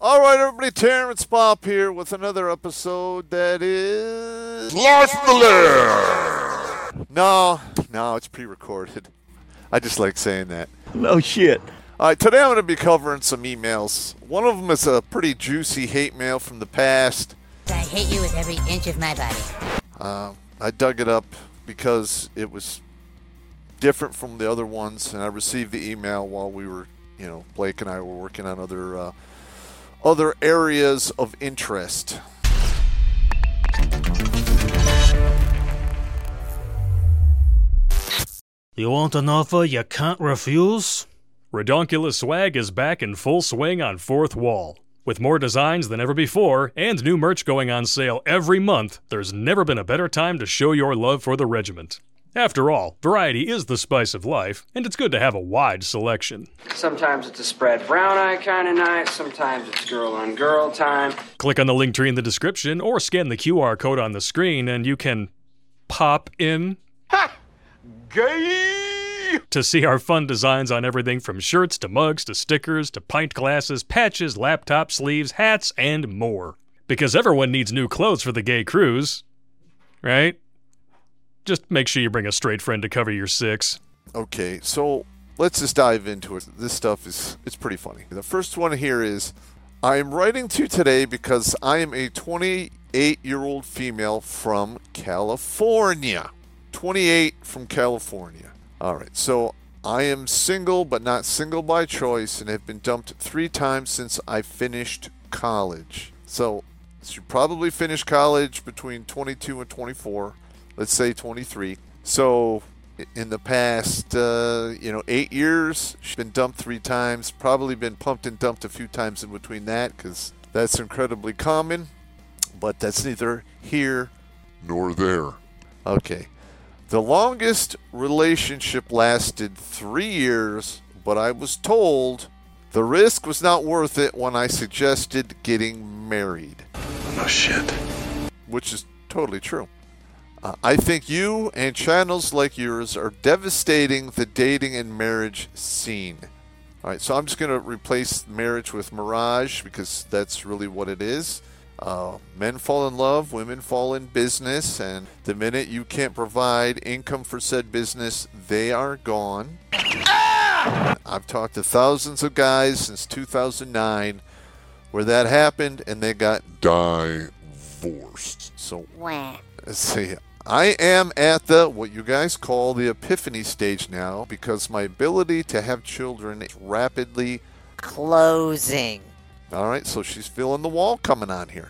All right, everybody, Terrence Bob here with another episode that is... Live from the Lair! No, it's pre-recorded. I just like saying that. No shit. All right, today I'm going to be covering some emails. One of them is a pretty juicy hate mail from the past. I hate you with every inch of my body. I dug it up because it was different from the other ones, and I received the email while we were, Blake and I were working on other areas of interest. You want an offer you can't refuse? Redonkulous Swag is back in full swing on Fourth Wall. With more designs than ever before and new merch going on sale every month, there's never been a better time to show your love for the regiment. After all, variety is the spice of life, and it's good to have a wide selection. Sometimes it's a spread brown eye kind of night, sometimes it's girl on girl time. Click on the link tree in the description or scan the QR code on the screen and you can pop in. Ha! Gay! To see our fun designs on everything from shirts to mugs to stickers to pint glasses, patches, laptop sleeves, hats, and more. Because everyone needs new clothes for the gay cruise, right? Just make sure you bring a straight friend to cover your six. Okay, so let's just dive into it. This stuff it's pretty funny. The first one here is, I am writing to you today because I am a 28-year-old female from California. 28 from California. All right, so I am single, but not single by choice, and have been dumped 3 times since I finished college. So you probably finished college between 22 and 24. Let's say 23. So in the past, 8 years, she's been dumped 3 times. Probably been pumped and dumped a few times in between that, because that's incredibly common. But that's neither here nor there. Okay. The longest relationship lasted 3 years, but I was told the risk was not worth it when I suggested getting married. No shit. Which is totally true. I think you and channels like yours are devastating the dating and marriage scene. All right, so I'm just going to replace marriage with mirage because that's really what it is. Men fall in love, women fall in business, and the minute you can't provide income for said business, they are gone. I've talked to thousands of guys since 2009 where that happened and they got divorced. So, Wah. let's see. I am at what you guys call the epiphany stage now because my ability to have children is rapidly Closing. All right, so she's feeling the wall coming on here.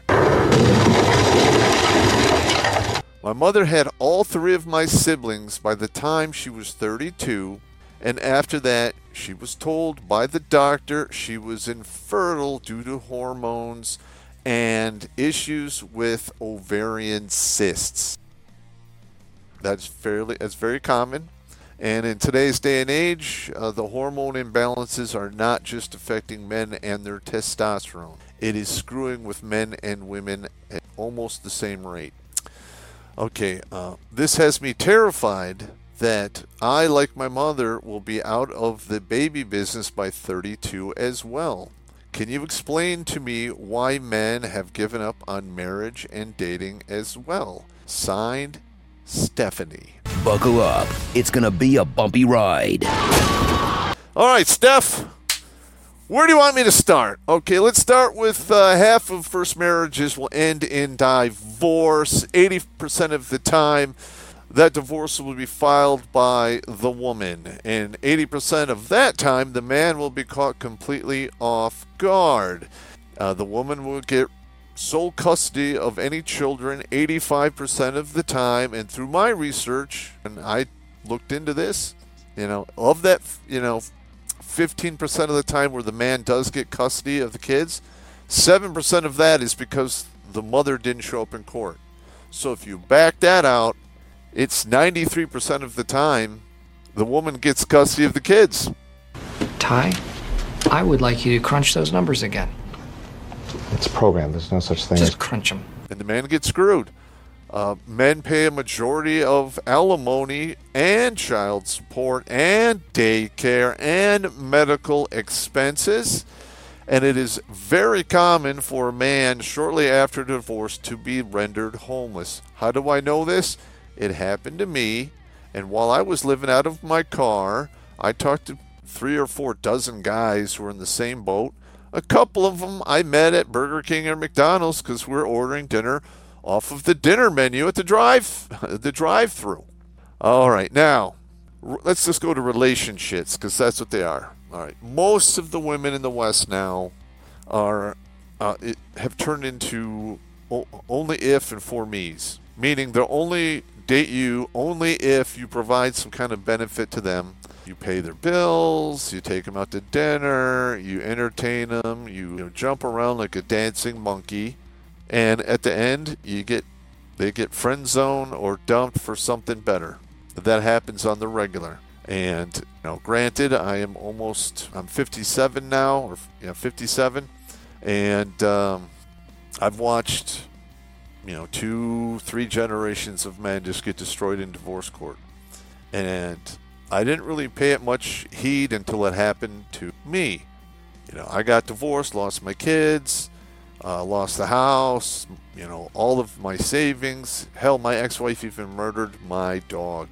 My mother had all 3 of my siblings by the time she was 32, and after that, she was told by the doctor she was infertile due to hormones and issues with ovarian cysts. That's very common. And in today's day and age, the hormone imbalances are not just affecting men and their testosterone. It is screwing with men and women at almost the same rate. Okay, this has me terrified that I, like my mother, will be out of the baby business by 32 as well. Can you explain to me why men have given up on marriage and dating as well? Signed, Stephanie. Buckle up. It's gonna be a bumpy ride. All right, Steph, where do you want me to start? Okay, let's start with half of first marriages will end in divorce. 80% of the time, that divorce will be filed by the woman. And 80% of that time, the man will be caught completely off guard. The woman will get sole custody of any children 85% of the time. And through my research, and I looked into this, of that, 15% of the time where the man does get custody of the kids, 7% of that is because the mother didn't show up in court. So if you back that out, it's 93% of the time the woman gets custody of the kids. Ty, I would like you to crunch those numbers again. It's programmed. There's no such thing Just crunch them. And the man gets screwed. Men pay a majority of alimony and child support and daycare and medical expenses. And it is very common for a man shortly after divorce to be rendered homeless. How do I know this? It happened to me, and while I was living out of my car, I talked to 3 or 4 dozen guys who were in the same boat. A couple of them I met at Burger King or McDonald's because we're ordering dinner off of the dinner menu at the drive-thru. All right, now let's just go to relationships because that's what they are. All right, most of the women in the West now have turned into only if and for me's, meaning they'll only date you only if you provide some kind of benefit to them. You pay their bills, you take them out to dinner, you entertain them, you jump around like a dancing monkey, and at the end they get friend zoned or dumped for something better. That happens on the regular. And granted, I'm 57 now, or 57, and I've watched 2-3 generations of men just get destroyed in divorce court, and I didn't really pay it much heed until it happened to me. I got divorced, lost my kids, lost the house, all of my savings. Hell, my ex-wife even murdered my dog.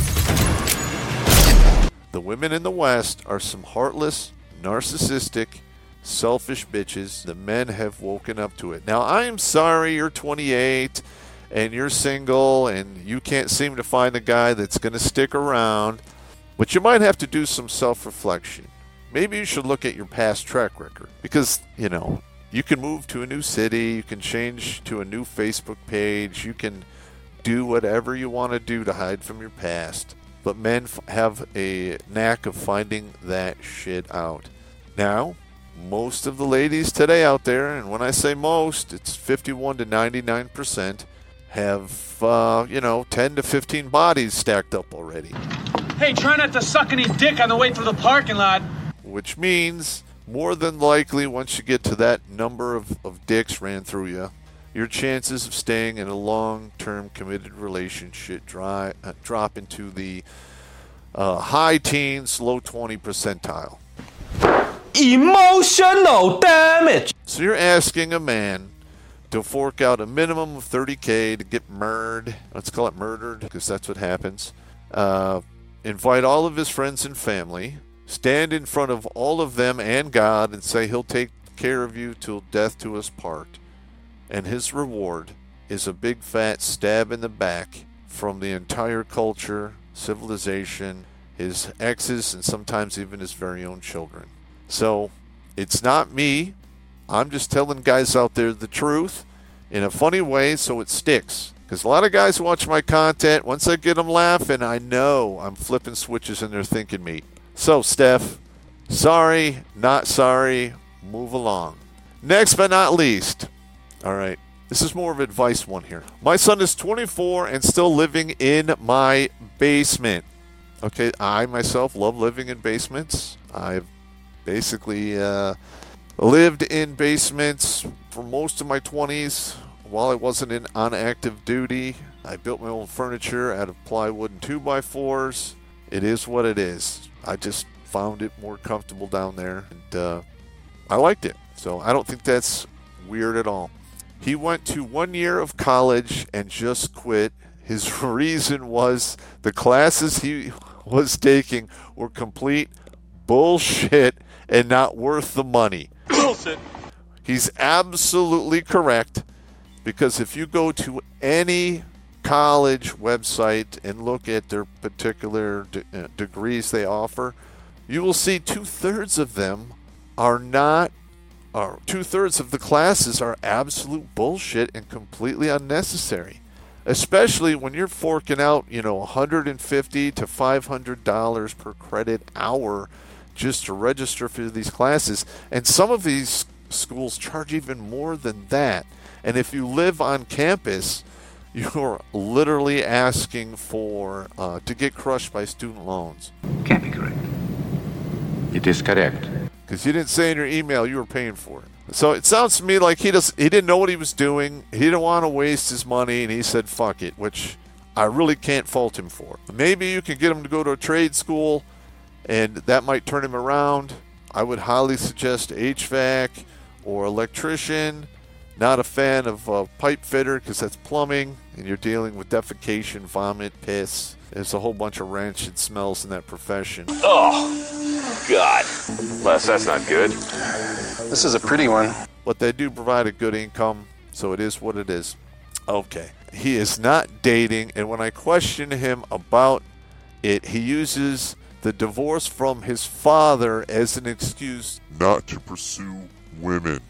The women in the West are some heartless, narcissistic, selfish bitches. The men have woken up to it. Now, I am sorry you're 28 and you're single and you can't seem to find a guy that's going to stick around, but you might have to do some self-reflection. Maybe you should look at your past track record because, you can move to a new city, you can change to a new Facebook page, you can do whatever you want to do to hide from your past. But men have a knack of finding that shit out. Now, most of the ladies today out there, and when I say most, it's 51 to 99%, have, 10 to 15 bodies stacked up already. Hey, try not to suck any dick on the way through the parking lot. Which means, more than likely, once you get to that number of dicks ran through you, your chances of staying in a long-term committed relationship drop into the high teens, low 20 percentile. Emotional damage! So you're asking a man to fork out a minimum of $30K to get murdered. Let's call it murdered, because that's what happens. Invite all of his friends and family. Stand in front of all of them and God and say he'll take care of you till death do us part. And his reward is a big fat stab in the back from the entire culture, civilization, his exes, and sometimes even his very own children. So, it's not me. I'm just telling guys out there the truth in a funny way so it sticks. Because a lot of guys watch my content. Once I get them laughing, I know I'm flipping switches and they're thinking me. So, Steph, sorry, not sorry, move along. Next but not least. All right, this is more of advice one here. My son is 24 and still living in my basement. Okay, I myself love living in basements. I've basically lived in basements for most of my 20s while I wasn't on active duty. I built my own furniture out of plywood and 2x4s. It is what it is. I just found it more comfortable down there, and I liked it. So I don't think that's weird at all. He went to 1 year of college and just quit. His reason was the classes he was taking were complete bullshit and not worth the money. Bullshit. He's absolutely correct, because if you go to any college website and look at their particular degrees they offer, you will see 2/3 of them are not, or 2/3 of the classes are absolute bullshit and completely unnecessary. Especially when you're forking out, $150 to $500 per credit hour just to register for these classes. And some of these schools charge even more than that. And if you live on campus, you're literally asking for to get crushed by student loans. Can't be correct. It is correct. Because you didn't say in your email you were paying for it. So it sounds to me like he didn't know what he was doing. He didn't want to waste his money, and he said, fuck it, which I really can't fault him for. Maybe you can get him to go to a trade school, and that might turn him around. I would highly suggest HVAC or electrician. Not a fan of pipe fitter because that's plumbing, and you're dealing with defecation, vomit, piss. There's a whole bunch of rancid smells in that profession. Oh, God. Les, that's not good. This is a pretty one. But they do provide a good income, so it is what it is. Okay. He is not dating, and when I question him about it, he uses the divorce from his father as an excuse not to pursue women.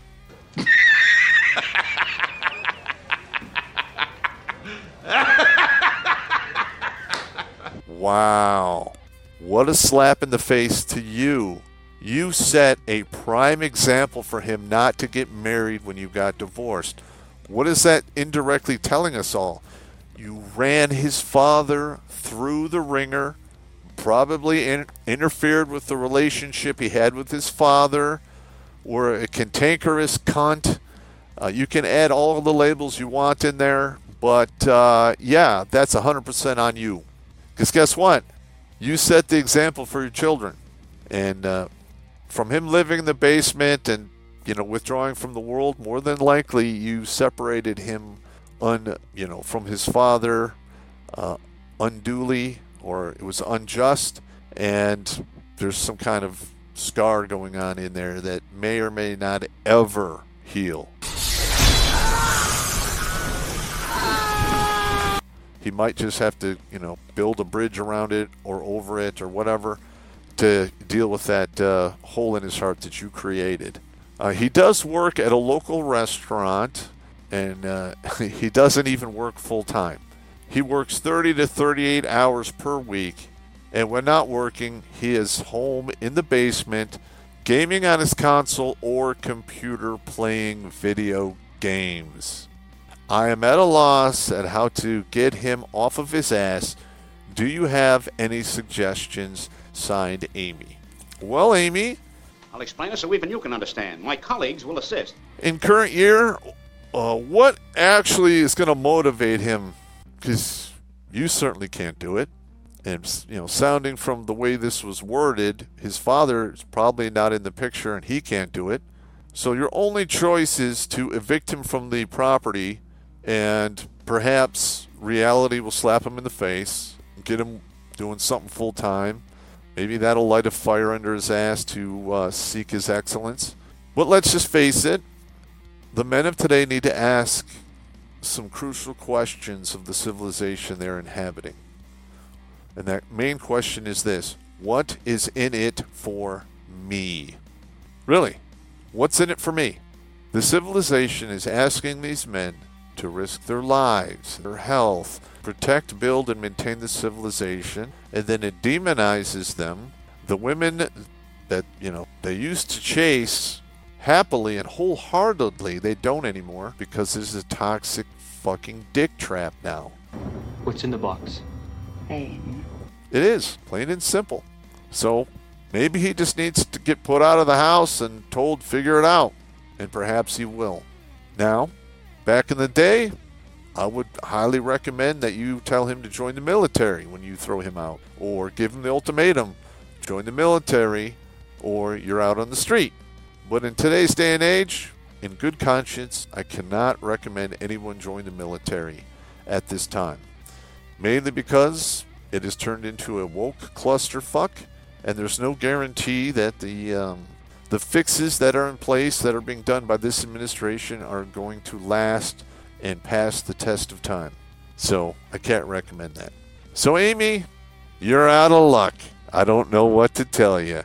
Wow. What a slap in the face to you. You set a prime example for him not to get married when you got divorced. What is that indirectly telling us all? You ran his father through the ringer, probably interfered with the relationship he had with his father, were a cantankerous cunt. You can add all the labels you want in there, but yeah, that's 100% on you. Because guess what? You set the example for your children. And from him living in the basement and, withdrawing from the world, more than likely you separated him from his father unduly, or it was unjust, and there's some kind of scar going on in there that may or may not ever heal. He might just have to, build a bridge around it or over it or whatever to deal with that hole in his heart that you created. He does work at a local restaurant, and he doesn't even work full time. He works 30 to 38 hours per week, and when not working, he is home in the basement, gaming on his console or computer playing video games. I am at a loss at how to get him off of his ass. Do you have any suggestions? Signed, Amy. Well, Amy, I'll explain it so even you can understand. My colleagues will assist. In current year, what actually is going to motivate him? Because you certainly can't do it. And, sounding from the way this was worded, his father is probably not in the picture and he can't do it. So your only choice is to evict him from the property, and perhaps reality will slap him in the face, get him doing something full time. Maybe that'll light a fire under his ass to seek his excellence. But let's just face it, the men of today need to ask some crucial questions of the civilization they're inhabiting. And that main question is this: what is in it for me? Really, what's in it for me? The civilization is asking these men to risk their lives, their health, protect, build, and maintain the civilization, and then it demonizes them. The women that, they used to chase happily and wholeheartedly, they don't anymore because there's a toxic fucking dick trap now. What's in the box? It is, plain and simple. So, maybe he just needs to get put out of the house and told figure it out, and perhaps he will. Now, back in the day, I would highly recommend that you tell him to join the military when you throw him out, or give him the ultimatum, join the military, or you're out on the street. But in today's day and age, in good conscience, I cannot recommend anyone join the military at this time. Mainly because it has turned into a woke clusterfuck, and there's no guarantee that the fixes that are in place that are being done by this administration are going to last and pass the test of time. So I can't recommend that. So Amy, you're out of luck. I don't know what to tell you.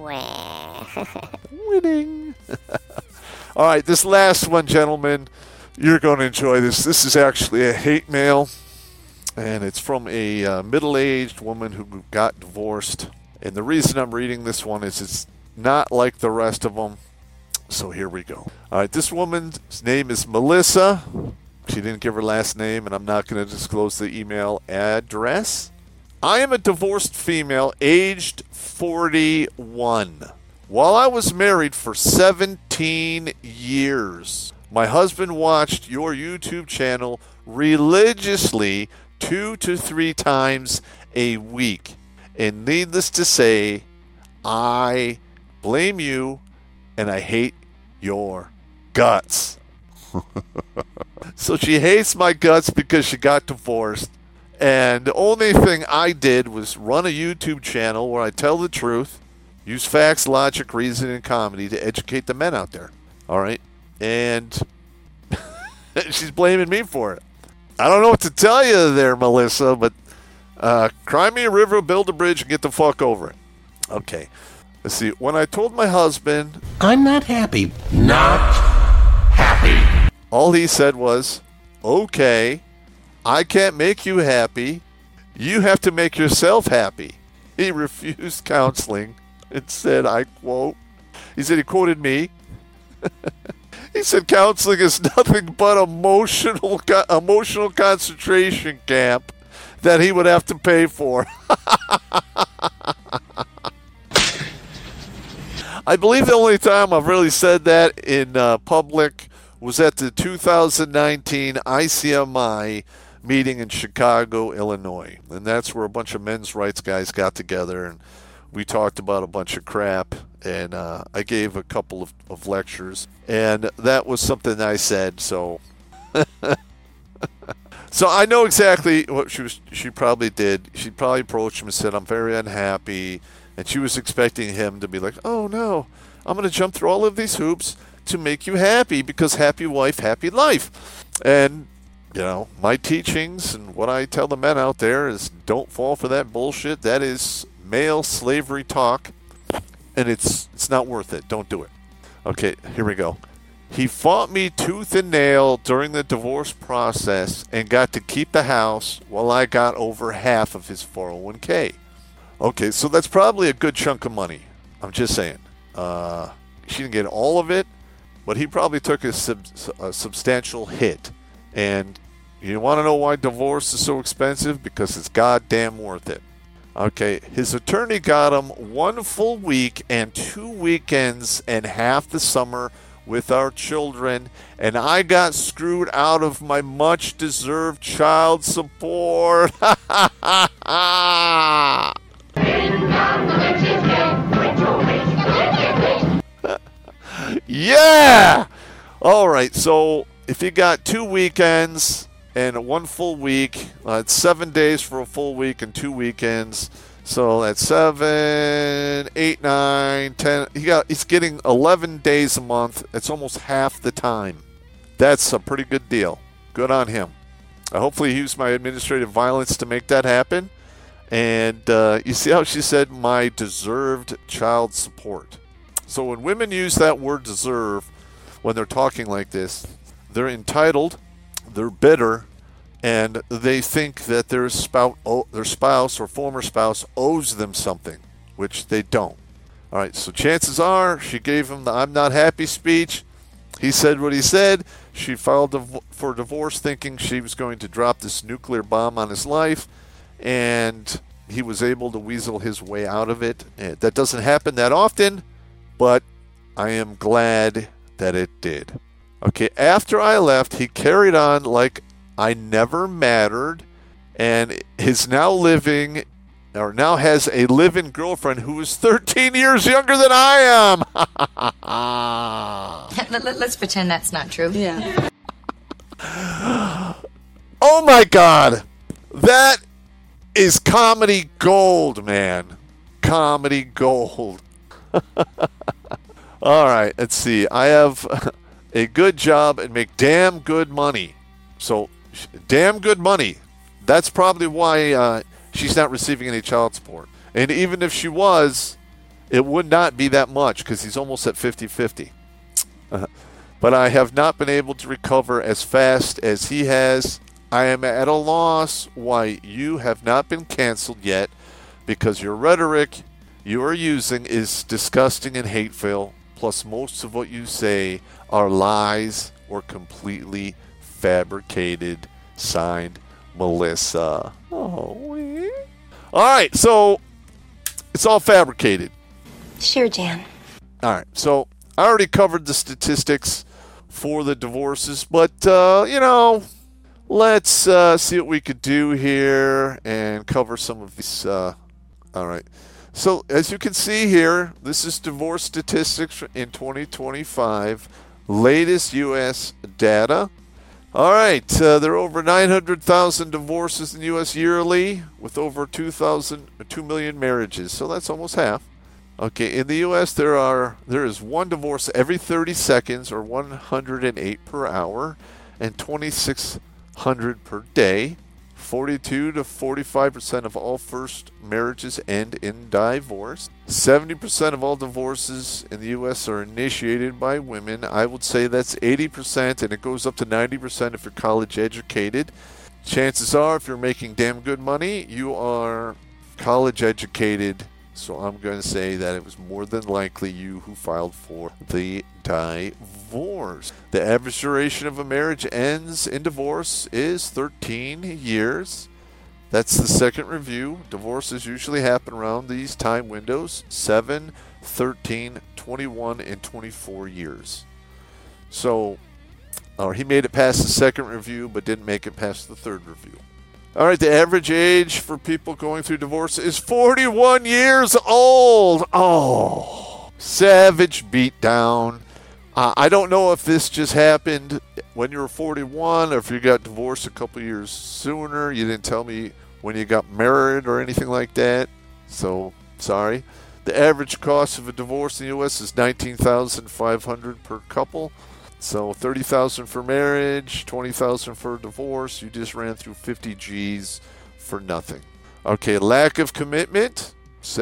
Winning. All right, this last one, gentlemen, you're going to enjoy this. This is actually a hate mail, and it's from a middle-aged woman who got divorced. And the reason I'm reading this one is it's not like the rest of them. So here we go. All right, this woman's name is Melissa. She didn't give her last name, and I'm not going to disclose the email address. I am a divorced female, aged 41. While I was married for 17 years, my husband watched your YouTube channel religiously 2 to 3 times a week. And needless to say, I blame you, and I hate your guts. So she hates my guts because she got divorced. And the only thing I did was run a YouTube channel where I tell the truth, use facts, logic, reason, and comedy to educate the men out there. All right? And she's blaming me for it. I don't know what to tell you there, Melissa, but cry me a river, build a bridge, and get the fuck over it. Okay. Let's see. When I told my husband, I'm not happy. Not happy. All he said was, okay, I can't make you happy. You have to make yourself happy. He refused counseling and said, I quote, he quoted me. He said counseling is nothing but emotional concentration camp that he would have to pay for. I believe the only time I've really said that in public was at the 2019 ICMI meeting in Chicago, Illinois. And that's where a bunch of men's rights guys got together and we talked about a bunch of crap. And I gave a couple of lectures. And that was something I said. So so I know exactly what she probably did. She probably approached him and said, I'm very unhappy. And she was expecting him to be like, oh no, I'm going to jump through all of these hoops to make you happy because happy wife, happy life. And, you know, my teachings and what I tell the men out there is don't fall for that bullshit. That is male slavery talk. And it's not worth it. Don't do it. Okay, here we go. He fought me tooth and nail during the divorce process and got to keep the house while I got over half of his 401k. Okay, so that's probably a good chunk of money. I'm just saying. She didn't get all of it, but he probably took a substantial hit. And you want to know why divorce is so expensive? Because it's goddamn worth it. Okay, his attorney got him 1 full week and 2 weekends and half the summer with our children, and I got screwed out of my much-deserved child support. Yeah! All right, so if you got 2 weekends and 1 full week, it's 7 days for a full week and 2 weekends. So that's 7, 8, 9, 10. He's getting 11 days a month. It's almost half the time. That's a pretty good deal. Good on him. Hopefully he used my administrative violence to make that happen. And you see how she said my deserved child support. So when women use that word deserve when they're talking like this, they're entitled, they're bitter, and they think that their spouse or former spouse owes them something, which they don't. All right, so chances are she gave him the I'm not happy speech. He said what he said. She filed for divorce thinking she was going to drop this nuclear bomb on his life, and he was able to weasel his way out of it. That doesn't happen that often, but I am glad that it did. Okay, after I left, he carried on like I never mattered, and is now has a live-in girlfriend who is 13 years younger than I am. Let's pretend that's not true. Yeah. Oh my God, that is comedy gold, man. Comedy gold. All right, let's see. I have a good job and make damn good money. So, damn good money. That's probably why she's not receiving any child support. And even if she was, it would not be that much because he's almost at 50-50. But I have not been able to recover as fast as he has. I am at a loss why you have not been canceled yet because your rhetoric you are using is disgusting and hateful. Plus, most of what you say are lies or completely fabricated. Signed, Melissa. Oh, all right, so it's all fabricated. Sure, Jan. All right, so I already covered the statistics for the divorces, but, let's see what we could do here and cover some of these. All right. So, as you can see here, this is divorce statistics in 2025. Latest U.S. data. All right, there are over 900,000 divorces in the U.S. yearly, with over 2 million marriages. So that's almost half. Okay, in the U.S. there is one divorce every 30 seconds, or 108 per hour, and 2,600 per day. 42 to 45% of all first marriages end in divorce. 70% of all divorces in the U.S. are initiated by women. I would say that's 80%, and it goes up to 90% if you're college educated. Chances are, if you're making damn good money, you are college educated. So I'm going to say that it was more than likely you who filed for the divorce. The average duration of a marriage ends in divorce is 13 years. That's the second review. Divorces usually happen around these time windows: 7, 13, 21, and 24 years. So he made it past the second review, but didn't make it past the third review. All right, the average age for people going through divorce is 41 years old. Oh, savage beatdown. I don't know if this just happened when you were 41 or if you got divorced a couple years sooner. You didn't tell me when you got married or anything like that, so sorry. The average cost of a divorce in the U.S. is $19,500 per couple. So $30,000 for marriage, $20,000 for divorce. You just ran through 50 G's for nothing. Okay, lack of commitment,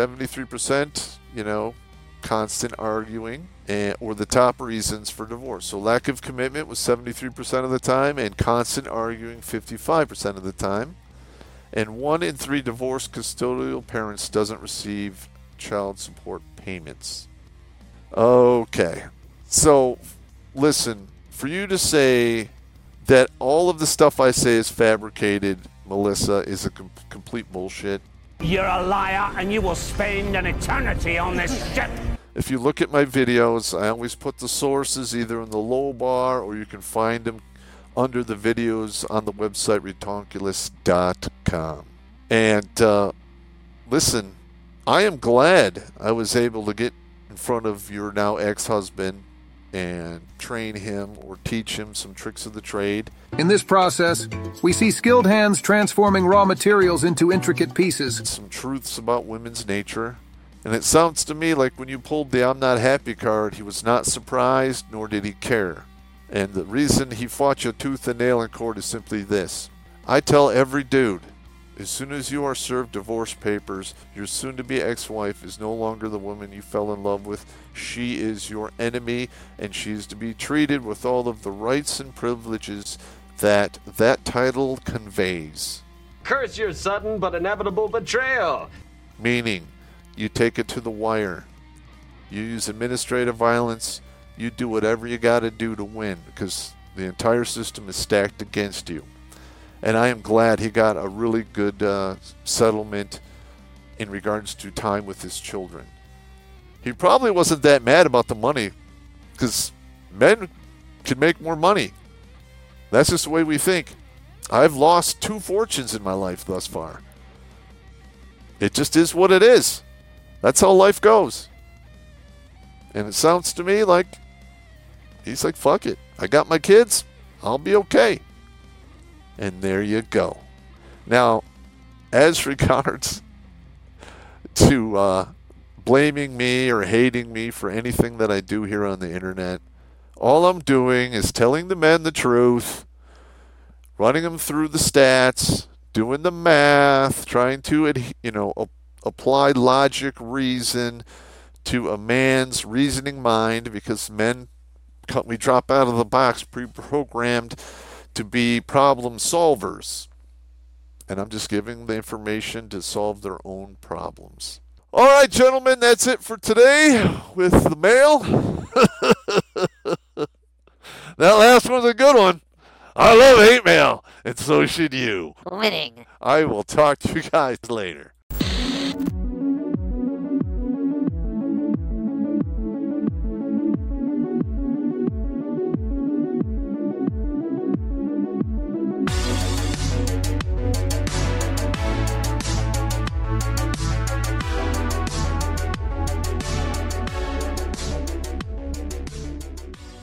73%, constant arguing, or the top reasons for divorce. So lack of commitment was 73% of the time, and constant arguing 55% of the time. And 1 in 3 divorced custodial parents doesn't receive child support payments. Okay, so listen, for you to say that all of the stuff I say is fabricated, Melissa, is a complete bullshit. You're a liar, and you will spend an eternity on this ship. If you look at my videos, I always put the sources either in the low bar, or you can find them under the videos on the website redonkulous.com. And listen, I am glad I was able to get in front of your now ex-husband and train him or teach him some tricks of the trade. In this process, we see skilled hands transforming raw materials into intricate pieces. Some truths about women's nature. And it sounds to me like when you pulled the I'm not happy card, he was not surprised, nor did he care. And the reason he fought you tooth and nail in court is simply this. I tell every dude, as soon as you are served divorce papers, your soon-to-be ex-wife is no longer the woman you fell in love with. She is your enemy, and she is to be treated with all of the rights and privileges that title conveys. Curse your sudden but inevitable betrayal. Meaning, you take it to the wire. You use administrative violence. You do whatever you got to do to win, because the entire system is stacked against you. And I am glad he got a really good settlement in regards to time with his children. He probably wasn't that mad about the money, because men can make more money. That's just the way we think. I've lost 2 fortunes in my life thus far. It just is what it is. That's how life goes. And it sounds to me like he's like, fuck it. I got my kids. I'll be okay. And there you go. Now, as regards to blaming me or hating me for anything that I do here on the internet, all I'm doing is telling the men the truth, running them through the stats, doing the math, trying to apply logic, reason to a man's reasoning mind, because men, we drop out of the box pre-programmed to be problem solvers. And I'm just giving the information to solve their own problems. All right, gentlemen, that's it for today with the mail. That last one's a good one. I love hate mail, and so should you. Winning. I will talk to you guys later.